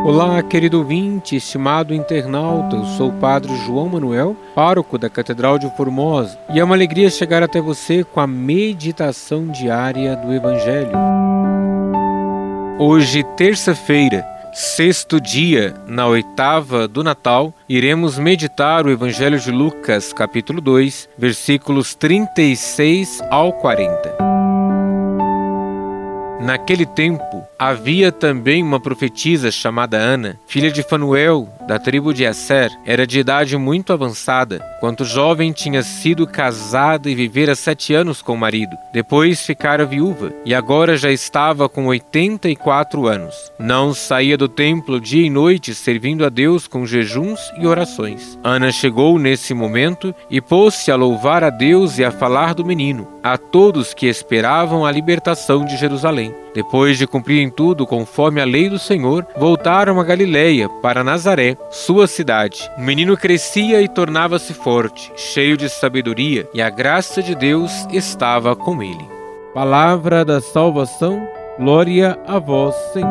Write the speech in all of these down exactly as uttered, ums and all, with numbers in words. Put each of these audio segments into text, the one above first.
Olá, querido ouvinte, estimado internauta, eu sou o Padre João Manuel, pároco da Catedral de Formosa, e é uma alegria chegar até você com a meditação diária do Evangelho. Hoje, terça-feira, sexto dia, na oitava do Natal, iremos meditar o Evangelho de Lucas, capítulo dois, versículos trinta e seis ao quarenta. Naquele tempo, havia também uma profetisa chamada Ana, filha de Fanuel, da tribo de Asser. Era de idade muito avançada, quando jovem tinha sido casada e vivera sete anos com o marido. Depois ficara viúva, e agora já estava com oitenta e quatro anos. Não saía do templo dia e noite, servindo a Deus com jejuns e orações. Ana chegou nesse momento e pôs-se a louvar a Deus e a falar do menino, a todos que esperavam a libertação de Jerusalém. Depois de cumprirem tudo conforme a lei do Senhor, voltaram a Galiléia, para Nazaré, sua cidade. O menino crescia e tornava-se forte, cheio de sabedoria, e a graça de Deus estava com ele. Palavra da salvação, glória a vós, Senhor.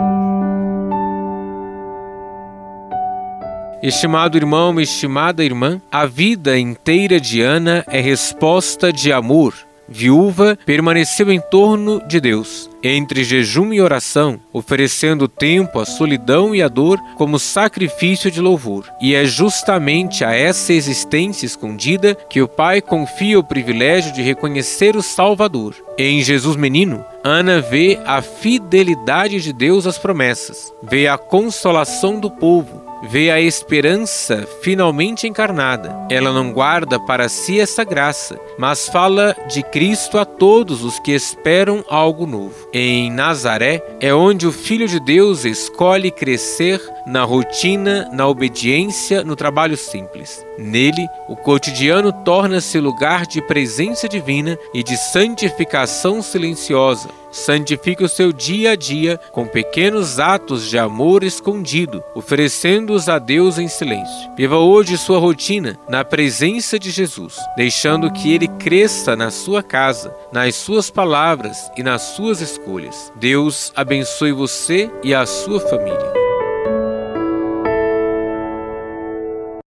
Estimado irmão, estimada irmã, a vida inteira de Ana é resposta de amor. Viúva, permaneceu em torno de Deus, entre jejum e oração, oferecendo tempo à solidão e à dor como sacrifício de louvor. E é justamente a essa existência escondida que o Pai confia o privilégio de reconhecer o Salvador. Em Jesus menino, Ana vê a fidelidade de Deus às promessas, vê a consolação do povo, vê a esperança finalmente encarnada. Ela não guarda para si essa graça, mas fala de Cristo a todos os que esperam algo novo. Em Nazaré é onde o Filho de Deus escolhe crescer na rotina, na obediência, no trabalho simples. Nele, o cotidiano torna-se lugar de presença divina e de santificação silenciosa. Santifique o seu dia a dia com pequenos atos de amor escondido, oferecendo-os a Deus em silêncio. Viva hoje sua rotina na presença de Jesus, deixando que Ele cresça na sua casa, nas suas palavras e nas suas escolhas. Deus abençoe você e a sua família.